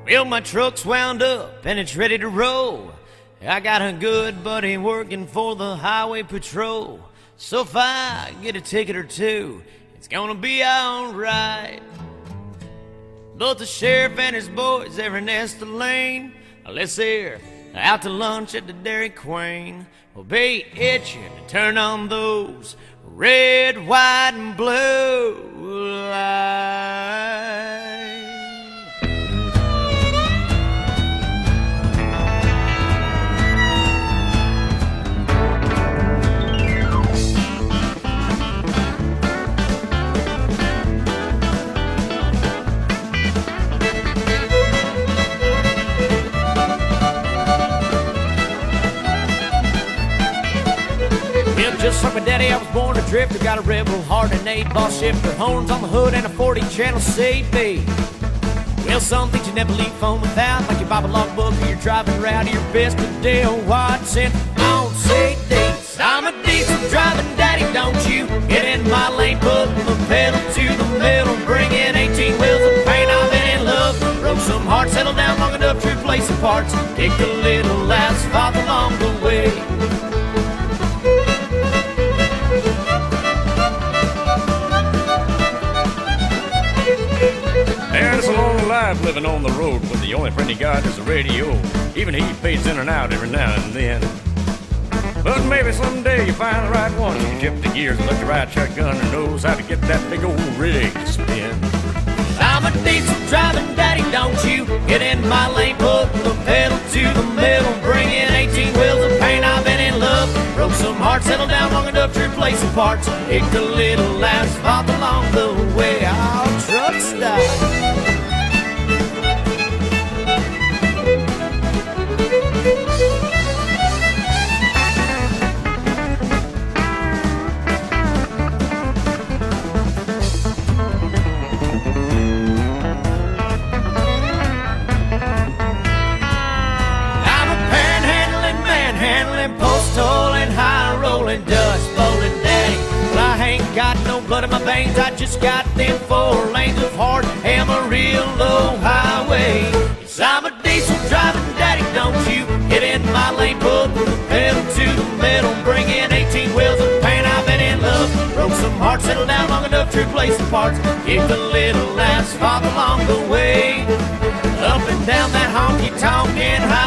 Well, my truck's wound up and it's ready to roll. I got a good buddy working for the highway patrol. So if I get a ticket or two, it's gonna be alright. But the sheriff and his boys, they're in Esther Lane. Unless they're out to lunch at the Dairy Queen, will be itching to turn on those red, white, and blue lights. Just like my daddy, I was born a drifter. Got a rebel heart and 8-ball shifter, horns on the hood and a 40-channel CD. Well, some things you never leave home without, like your Bible logbook or your driving route, or your best of Dale Watson on CDs. I'm a diesel driving daddy, don't you get in my lane, putting the pedal to the metal, bringing 18 wheels of paint. I've been in love, broke some hearts, settled down long enough to replace the parts, kicked a little asphalt along the way. And it's a long life living on the road, but the only friend you got is the radio. Even he fades in and out every now and then. But maybe someday you find the right one. You tip the gears and let the right shotgun and knows how to get that big old rig to spin. I'm a diesel driving daddy, don't you get in my lane, putting the pedal to the metal, bringing 18 wheels of paint. I've been in love, broke some hearts, settled down long enough to replace some parts, kicked a little asphalt along the way. Our truck stop. Post-tolling, high-rolling, dust-bowling daddy. But I ain't got no blood in my veins, I just got them 4 lanes of hard Amarillo highway. Yes, I'm a diesel driving daddy, don't you get in my lane, put the pedal to the metal, bringing 18 wheels of paint. I've been in love, broke some hearts, settled down long enough to replace the parts, kicked a little asphalt along the way. Up and down that honky-tonkin' highway.